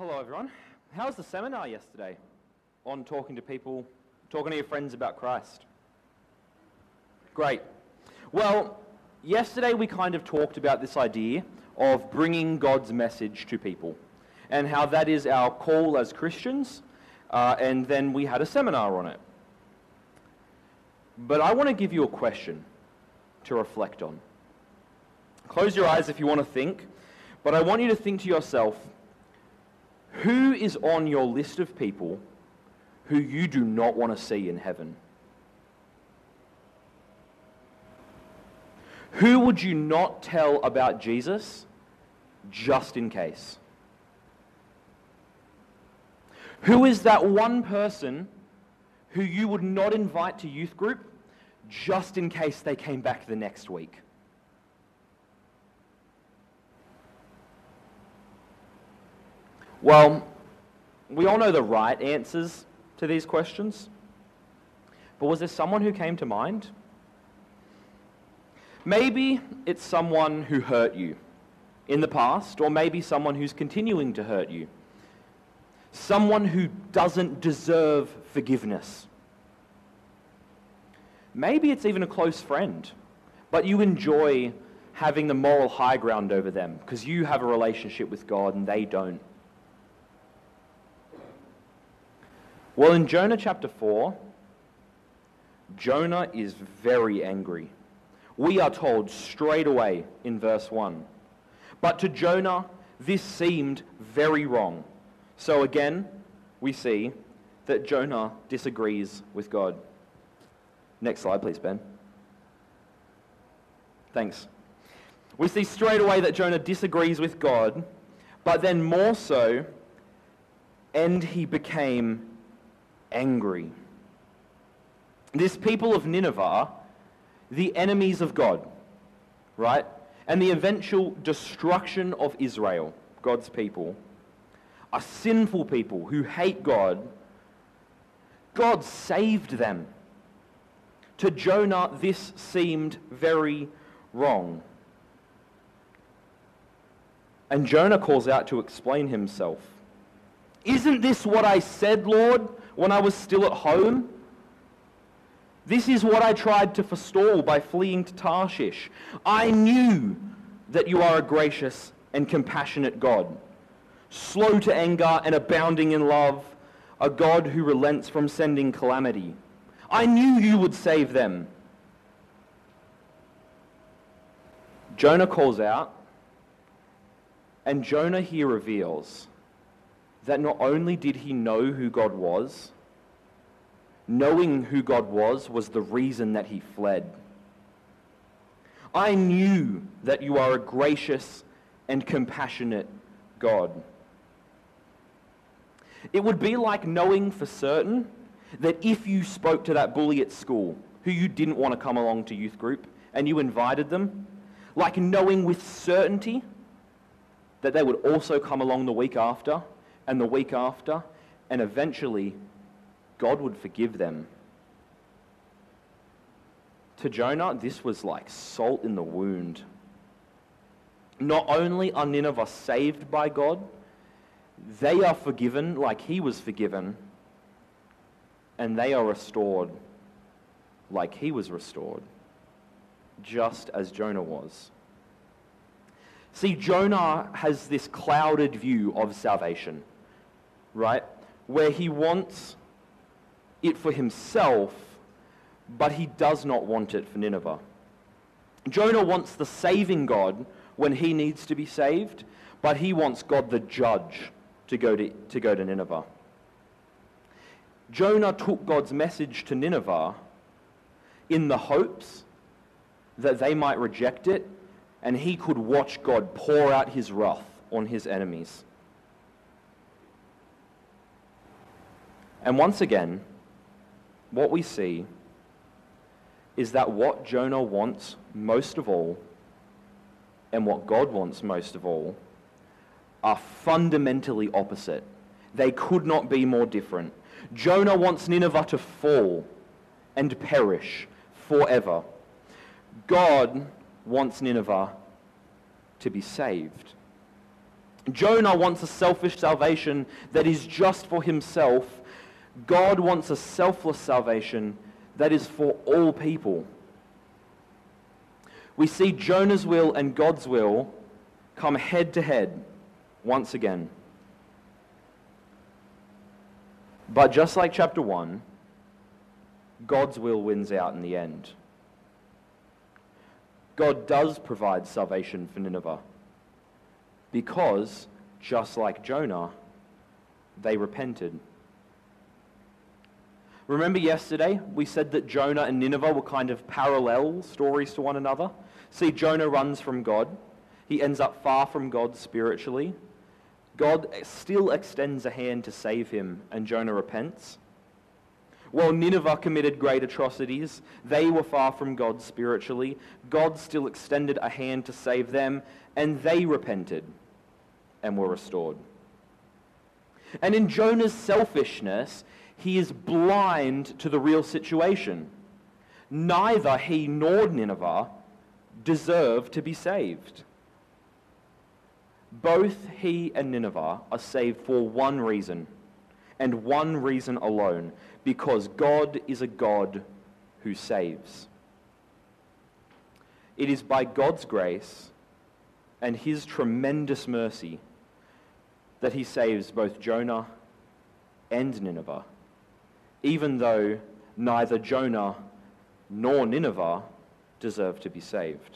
Hello everyone. How was the seminar yesterday on talking to people, talking to your friends about Christ? Great. Well, yesterday we kind of talked about this idea of bringing God's message to people and how that is our call as Christians, and then we had a seminar on it. But I want to give you a question to reflect on. Close your eyes if you want to think, but I want you to think to yourself, who is on your list of people who you do not want to see in heaven? Who would you not tell about Jesus just in case? Who is that one person who you would not invite to youth group just in case they came back the next week? Well, we all know the right answers to these questions, but was there someone who came to mind? Maybe it's someone who hurt you in the past, or maybe someone who's continuing to hurt you. Someone who doesn't deserve forgiveness. Maybe it's even a close friend, but you enjoy having the moral high ground over them because you have a relationship with God and they don't. Well, in Jonah chapter 4, Jonah is very angry. We are told straight away in verse 1. But to Jonah, this seemed very wrong. So again, we see that Jonah disagrees with God. Next slide, please, Ben. Thanks. We see straight away that Jonah disagrees with God, but then more so, and he became angry. This people of Nineveh, the enemies of God, right? And the eventual destruction of Israel, God's people, are sinful people who hate God. God saved them. To Jonah, this seemed very wrong. And Jonah calls out to explain himself. Isn't this what I said, Lord, when I was still at home? This is what I tried to forestall by fleeing to Tarshish. I knew that you are a gracious and compassionate God, slow to anger and abounding in love, a God who relents from sending calamity. I knew you would save them. Jonah calls out, and Jonah here reveals that not only did he know who God was, knowing who God was the reason that he fled. I knew that you are a gracious and compassionate God. It would be like knowing for certain that if you spoke to that bully at school who you didn't want to come along to youth group and you invited them, like knowing with certainty that they would also come along the week after and the week after, and eventually God would forgive them. To Jonah, this was like salt in the wound. Not only are Nineveh saved by God, they are forgiven like he was forgiven, and they are restored like he was restored, just as Jonah was. See, Jonah has this clouded view of salvation, right? Where he wants it for himself, but he does not want it for Nineveh. Jonah wants the saving God when he needs to be saved, but he wants God the judge to go to Nineveh. Jonah took God's message to Nineveh in the hopes that they might reject it, and he could watch God pour out his wrath on his enemies. And once again, what we see is that what Jonah wants most of all and what God wants most of all are fundamentally opposite. They could not be more different. Jonah wants Nineveh to fall and perish forever. God wants Nineveh to be saved. Jonah wants a selfish salvation that is just for himself. God wants a selfless salvation that is for all people. We see Jonah's will and God's will come head to head once again. But just like chapter 1, God's will wins out in the end. God does provide salvation for Nineveh because, just like Jonah, they repented. Remember yesterday, we said that Jonah and Nineveh were kind of parallel stories to one another. See, Jonah runs from God. He ends up far from God spiritually. God still extends a hand to save him, and Jonah repents. While Nineveh committed great atrocities, they were far from God spiritually. God still extended a hand to save them, and they repented and were restored. And in Jonah's selfishness, he is blind to the real situation. Neither he nor Nineveh deserve to be saved. Both he and Nineveh are saved for one reason, and one reason alone, because God is a God who saves. It is by God's grace and his tremendous mercy that he saves both Jonah and Nineveh, even though neither Jonah nor Nineveh deserve to be saved.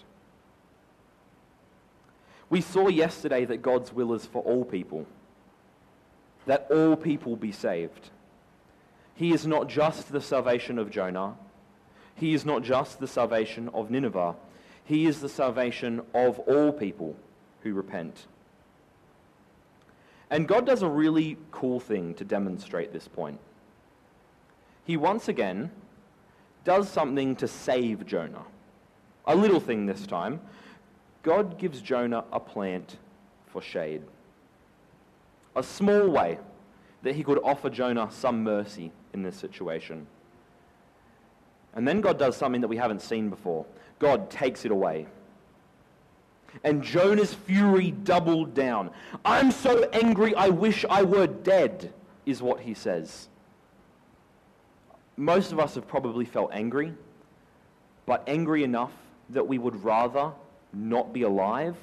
We saw yesterday that God's will is for all people, that all people be saved. He is not just the salvation of Jonah. He is not just the salvation of Nineveh. He is the salvation of all people who repent. And God does a really cool thing to demonstrate this point. He once again does something to save Jonah. A little thing this time. God gives Jonah a plant for shade. A small way that he could offer Jonah some mercy in this situation. And then God does something that we haven't seen before. God takes it away. And Jonah's fury doubled down. "I'm so angry, I wish I were dead," is what he says. Most of us have probably felt angry, but angry enough that we would rather not be alive.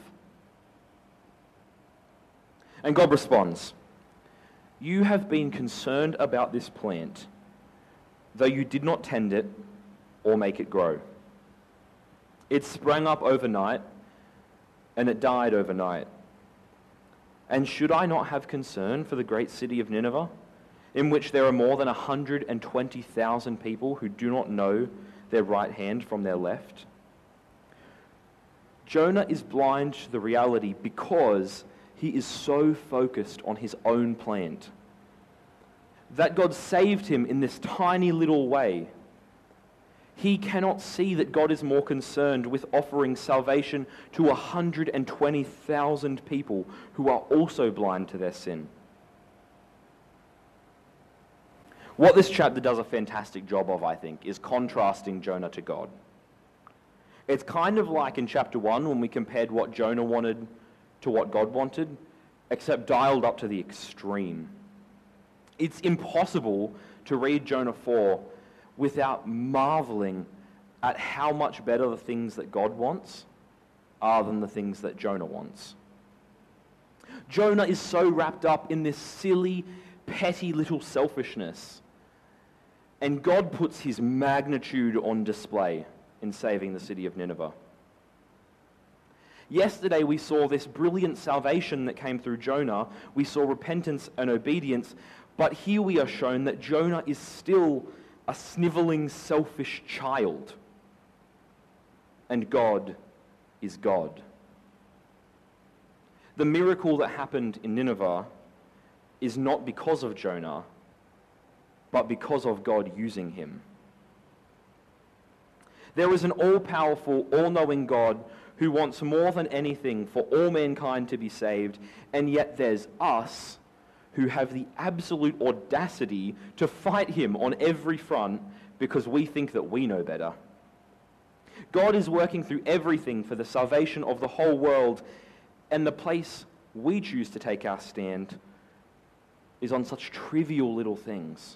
And God responds, "You have been concerned about this plant, though you did not tend it or make it grow. It sprang up overnight, and it died overnight. And should I not have concern for the great city of Nineveh, in which there are more than 120,000 people who do not know their right hand from their left?" Jonah is blind to the reality because he is so focused on his own plant. That God saved him in this tiny little way. He cannot see that God is more concerned with offering salvation to 120,000 people who are also blind to their sin. What this chapter does a fantastic job of, I think, is contrasting Jonah to God. It's kind of like in chapter 1 when we compared what Jonah wanted to what God wanted, except dialed up to the extreme. It's impossible to read Jonah 4 without marveling at how much better the things that God wants are than the things that Jonah wants. Jonah is so wrapped up in this silly, petty little selfishness, and God puts his magnitude on display in saving the city of Nineveh. Yesterday we saw this brilliant salvation that came through Jonah. We saw repentance and obedience, but here we are shown that Jonah is still a sniveling, selfish child, and God is God. The miracle that happened in Nineveh is not because of Jonah, but because of God using him. There is an all-powerful, all-knowing God who wants more than anything for all mankind to be saved, and yet there's us who have the absolute audacity to fight him on every front because we think that we know better. God is working through everything for the salvation of the whole world, and the place we choose to take our stand is on such trivial little things.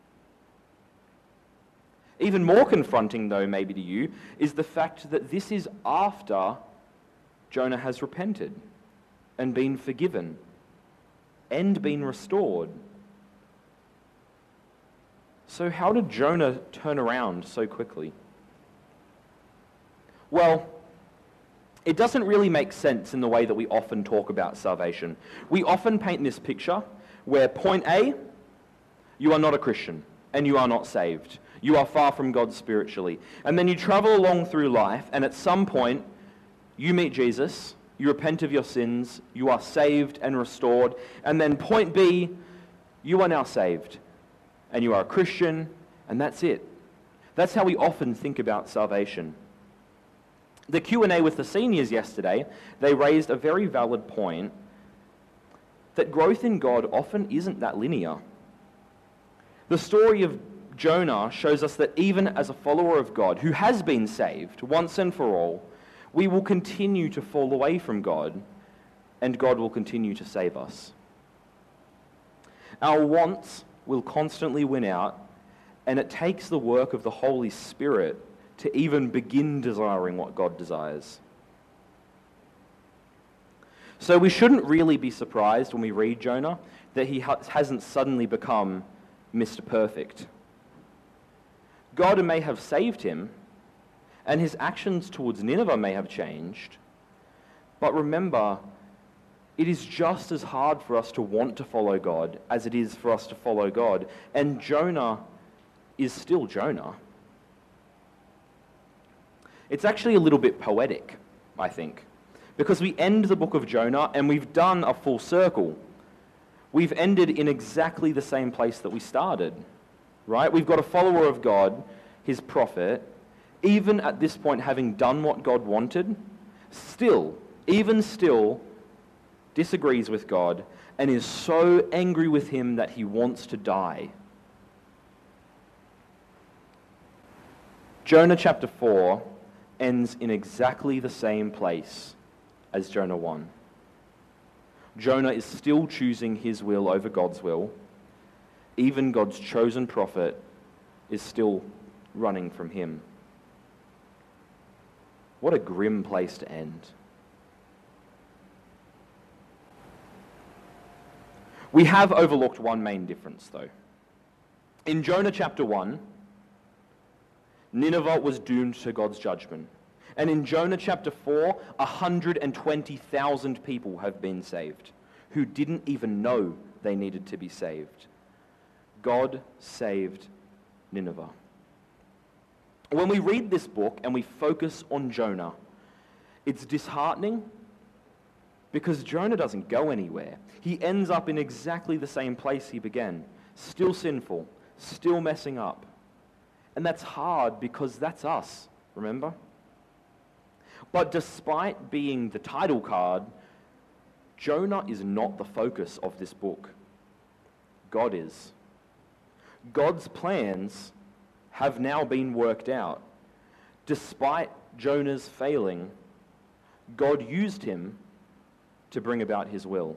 Even more confronting, though, maybe to you, is the fact that this is after Jonah has repented and been forgiven and been restored. So how did Jonah turn around so quickly? Well, it doesn't really make sense in the way that we often talk about salvation. We often paint this picture where point A, you are not a Christian and you are not saved. You are far from God spiritually. And then you travel along through life, and at some point, you meet Jesus, you repent of your sins, you are saved and restored, and then point B, you are now saved, and you are a Christian, and that's it. That's how we often think about salvation. The Q&A with the seniors yesterday, they raised a very valid point that growth in God often isn't that linear. The story of Jonah shows us that even as a follower of God who has been saved once and for all, we will continue to fall away from God, and God will continue to save us. Our wants will constantly win out, and it takes the work of the Holy Spirit to even begin desiring what God desires. So we shouldn't really be surprised when we read Jonah that he hasn't suddenly become Mr. Perfect. God may have saved him, and his actions towards Nineveh may have changed, but remember, it is just as hard for us to want to follow God as it is for us to follow God, and Jonah is still Jonah. It's actually a little bit poetic, I think, because we end the book of Jonah and we've done a full circle. We've ended in exactly the same place that we started. Right? We've got a follower of God, his prophet, even at this point having done what God wanted, still disagrees with God and is so angry with him that he wants to die. Jonah chapter 4 ends in exactly the same place as Jonah 1. Jonah is still choosing his will over God's will. Even God's chosen prophet is still running from him. What a grim place to end. We have overlooked one main difference, though. In Jonah chapter 1, Nineveh was doomed to God's judgment. And in Jonah chapter 4, 120,000 people have been saved who didn't even know they needed to be saved. God saved Nineveh. When we read this book and we focus on Jonah, it's disheartening because Jonah doesn't go anywhere. He ends up in exactly the same place he began, still sinful, still messing up. And that's hard because that's us, remember? But despite being the title card, Jonah is not the focus of this book. God is. God's plans have now been worked out. Despite Jonah's failing, God used him to bring about his will.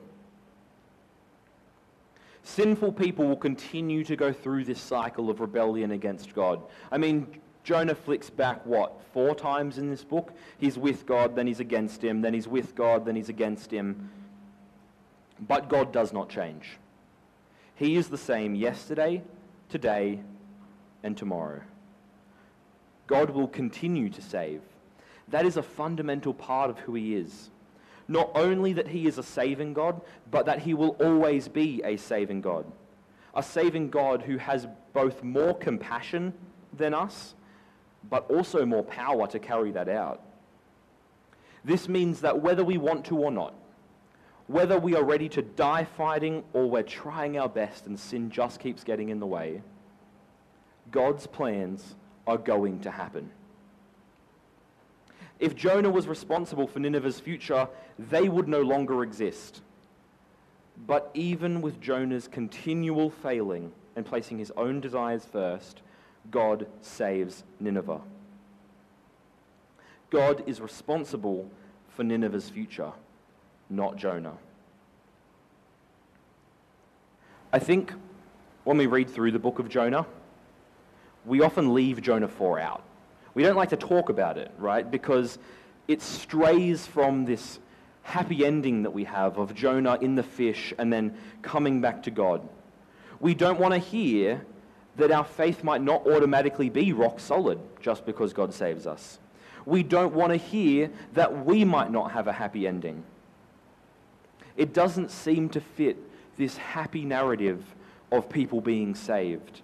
Sinful people will continue to go through this cycle of rebellion against God. I mean, Jonah flicks back, 4 times in this book? He's with God, then he's against him, then he's with God, then he's against him. But God does not change. He is the same yesterday, today, and tomorrow. God will continue to save. That is a fundamental part of who he is. Not only that he is a saving God, but that he will always be a saving God. A saving God who has both more compassion than us, but also more power to carry that out. This means that whether we want to or not, whether we are ready to die fighting or we're trying our best and sin just keeps getting in the way, God's plans are going to happen. If Jonah was responsible for Nineveh's future, they would no longer exist. But even with Jonah's continual failing and placing his own desires first, God saves Nineveh. God is responsible for Nineveh's future, not Jonah. I think when we read through the book of Jonah, we often leave Jonah 4 out. We don't like to talk about it, right? Because it strays from this happy ending that we have of Jonah in the fish and then coming back to God. We don't want to hear that our faith might not automatically be rock solid just because God saves us. We don't want to hear that we might not have a happy ending. It doesn't seem to fit this happy narrative of people being saved.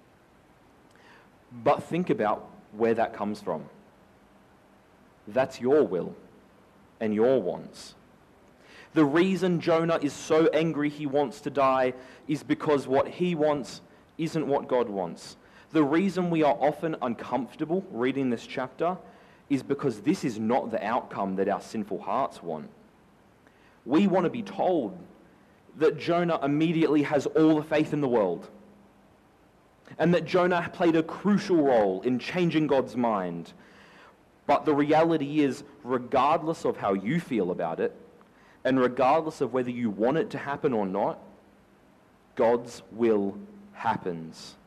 But think about where that comes from. That's your will and your wants. The reason Jonah is so angry he wants to die is because what he wants isn't what God wants. The reason we are often uncomfortable reading this chapter is because this is not the outcome that our sinful hearts want. We want to be told that Jonah immediately has all the faith in the world, and that Jonah played a crucial role in changing God's mind. But the reality is, regardless of how you feel about it, and regardless of whether you want it to happen or not, God's will happens.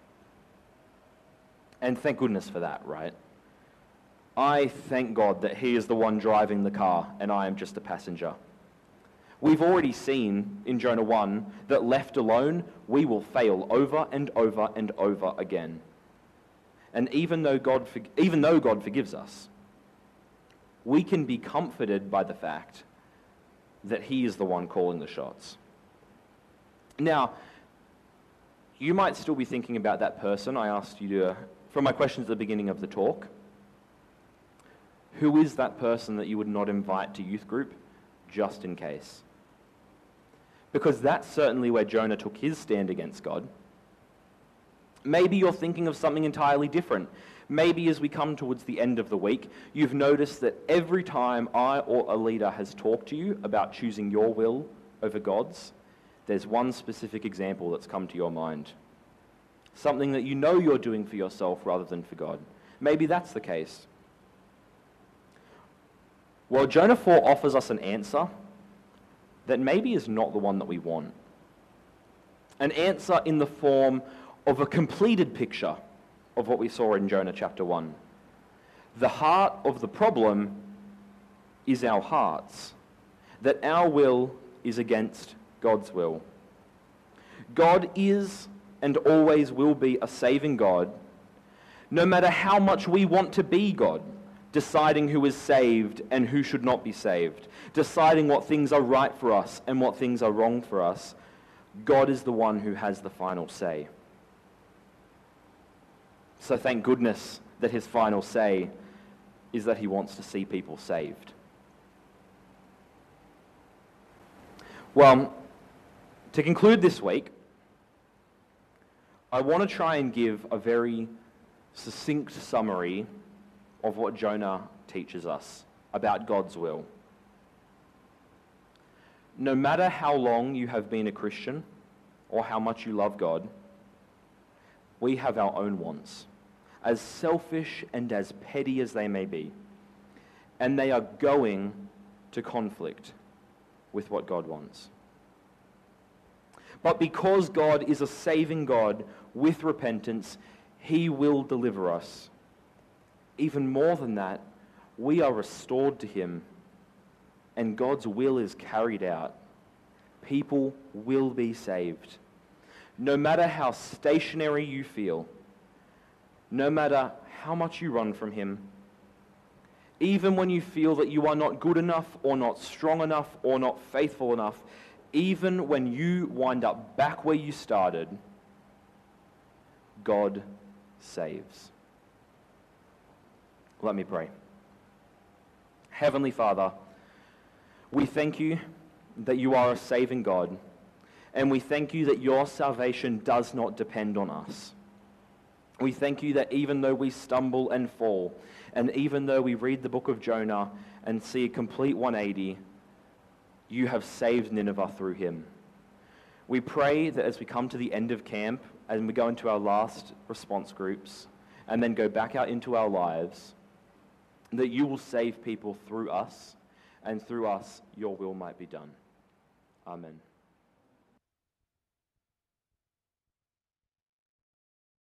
And thank goodness for that, right? I thank God that He is the one driving the car and I am just a passenger. We've already seen in Jonah 1 that left alone, we will fail over and over and over again. And even though God forgives us, we can be comforted by the fact that He is the one calling the shots. Now, you might still be thinking about that person I asked you to, from my questions at the beginning of the talk. Who is that person that you would not invite to youth group, just in case? Because that's certainly where Jonah took his stand against God. Maybe you're thinking of something entirely different. Maybe as we come towards the end of the week, you've noticed that every time I or a leader has talked to you about choosing your will over God's, there's one specific example that's come to your mind. Something that you know you're doing for yourself rather than for God. Maybe that's the case. Well, Jonah 4 offers us an answer that maybe is not the one that we want. An answer in the form of a completed picture of what we saw in Jonah chapter 1. The heart of the problem is our hearts, that our will is against God's will. God is and always will be a saving God, no matter how much we want to be God, deciding who is saved and who should not be saved, deciding what things are right for us and what things are wrong for us. God is the one who has the final say. So thank goodness that His final say is that He wants to see people saved. Well, to conclude this week, I want to try and give a very succinct summary of what Jonah teaches us about God's will. No matter how long you have been a Christian or how much you love God, we have our own wants, as selfish and as petty as they may be, and they are going to conflict with what God wants. But because God is a saving God with repentance, He will deliver us. Even more than that, we are restored to Him, and God's will is carried out. People will be saved. No matter how stationary you feel, no matter how much you run from Him, even when you feel that you are not good enough or not strong enough or not faithful enough, even when you wind up back where you started, God saves. Let me pray. Heavenly Father, we thank You that You are a saving God, and we thank You that Your salvation does not depend on us. We thank You that even though we stumble and fall, and even though we read the book of Jonah and see a complete 180, You have saved Nineveh through him. We pray that as we come to the end of camp, and we go into our last response groups, and then go back out into our lives, that You will save people through us, and through us, Your will might be done. Amen.